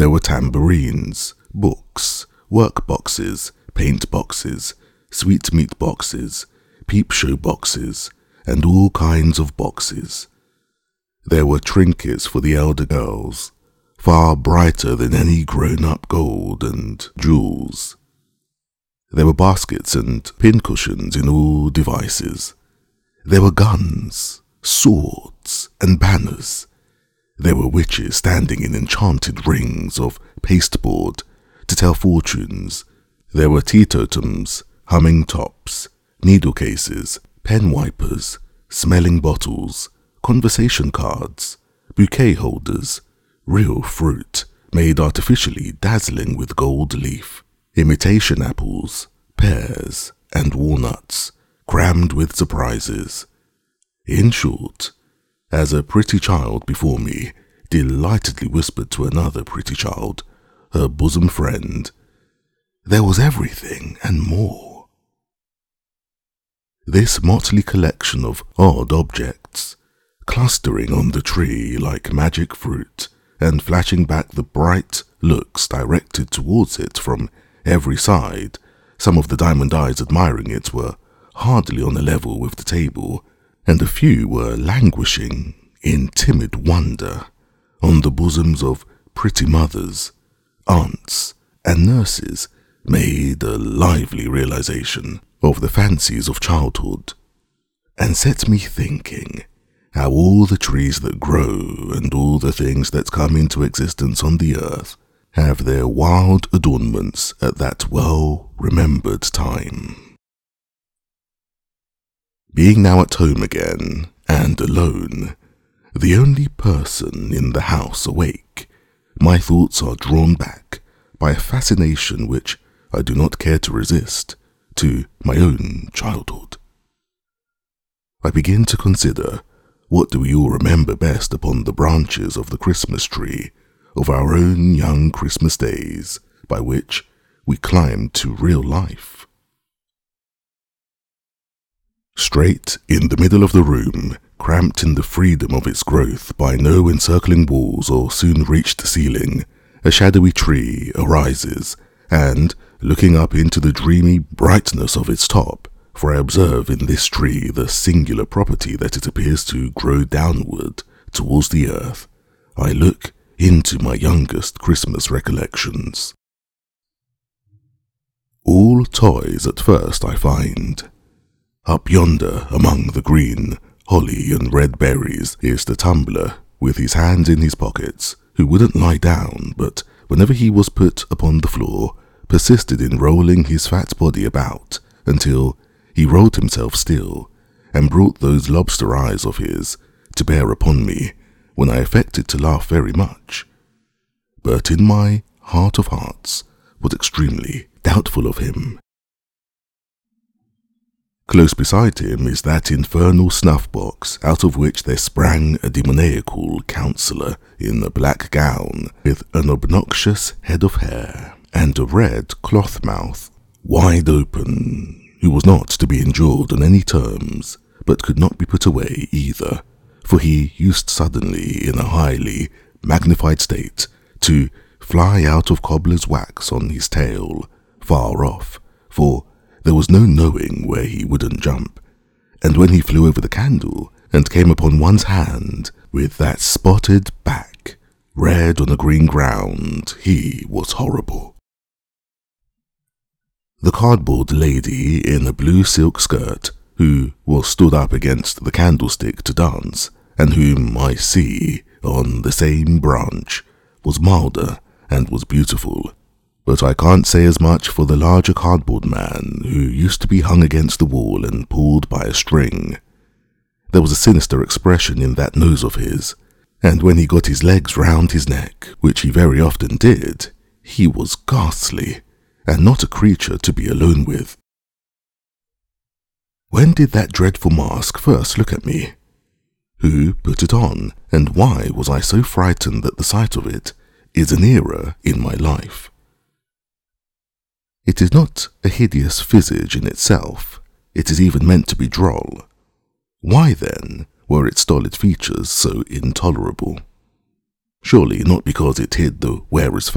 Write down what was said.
There were tambourines, books, work boxes, paint boxes, sweetmeat boxes, peep show boxes, and all kinds of boxes. There were trinkets for the elder girls, far brighter than any grown-up gold and jewels. There were baskets and pincushions in all devices. There were guns, swords, and banners. There were witches standing in enchanted rings of pasteboard to tell fortunes. There were teetotums, humming tops, needle cases, pen wipers, smelling bottles, conversation cards, bouquet holders, real fruit made artificially dazzling with gold leaf, imitation apples, pears, and walnuts crammed with surprises. In short, as a pretty child before me delightedly whispered to another pretty child, her bosom friend, there was everything and more. This motley collection of odd objects, clustering on the tree like magic fruit, and flashing back the bright looks directed towards it from every side, some of the diamond eyes admiring it were hardly on a level with the table, and a few were languishing in timid wonder on the bosoms of pretty mothers, aunts, and nurses, made a lively realization of the fancies of childhood, and set me thinking how all the trees that grow and all the things that come into existence on the earth have their wild adornments at that well-remembered time. Being now at home again, and alone, the only person in the house awake, my thoughts are drawn back by a fascination which I do not care to resist to my own childhood. I begin to consider what do we all remember best upon the branches of the Christmas tree of our own young Christmas days by which we climbed to real life. Straight in the middle of the room, cramped in the freedom of its growth by no encircling walls or soon reached ceiling, a shadowy tree arises, and, looking up into the dreamy brightness of its top, for I observe in this tree the singular property that it appears to grow downward towards the earth, I look into my youngest Christmas recollections. All toys at first I find. Up yonder among the green, holly and red berries is the tumbler with his hands in his pockets, who wouldn't lie down, but whenever he was put upon the floor, persisted in rolling his fat body about until he rolled himself still and brought those lobster eyes of his to bear upon me when I affected to laugh very much, but in my heart of hearts was extremely doubtful of him. Close beside him is that infernal snuff-box out of which there sprang a demoniacal counsellor in a black gown with an obnoxious head of hair and a red cloth mouth, wide open, who was not to be endured on any terms, but could not be put away either, for he used suddenly, in a highly magnified state, to fly out of cobbler's wax on his tail, far off, for there was no knowing where he wouldn't jump, and when he flew over the candle and came upon one's hand with that spotted back, red on a green ground, he was horrible. The cardboard lady in a blue silk skirt, who was stood up against the candlestick to dance, and whom I see on the same branch, was milder and was beautiful, but I can't say as much for the larger cardboard man who used to be hung against the wall and pulled by a string. There was a sinister expression in that nose of his, and when he got his legs round his neck, which he very often did, he was ghastly, and not a creature to be alone with. When did that dreadful mask first look at me? Who put it on, and why was I so frightened at the sight of it, is an era in my life. It is not a hideous visage in itself, it is even meant to be droll. Why then were its stolid features so intolerable? Surely not because it hid the wearer's